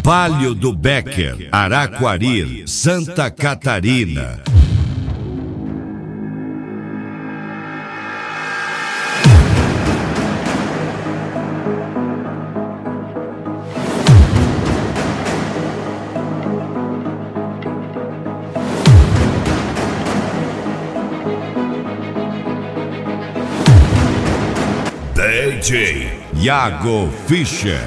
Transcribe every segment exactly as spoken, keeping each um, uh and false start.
Palio do Becker, Araquari, Santa Catarina. D J Iago Fischer.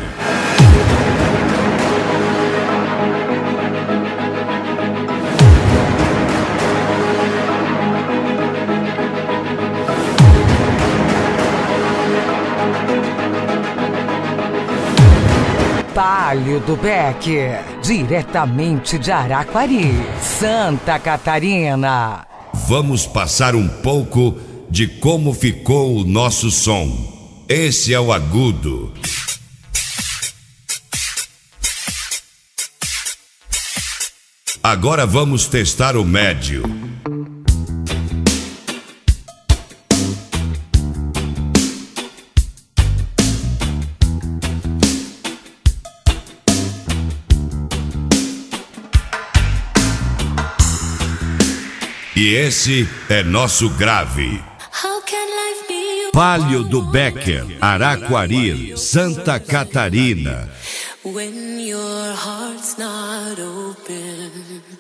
Palio do Becker, diretamente de Araquari, Santa Catarina. Vamos passar um pouco de como ficou o nosso som. Esse é o agudo. Agora vamos testar o médio. E esse é nosso grave. Palio do Becker, Araquari, Santa Catarina. When your heart's not open.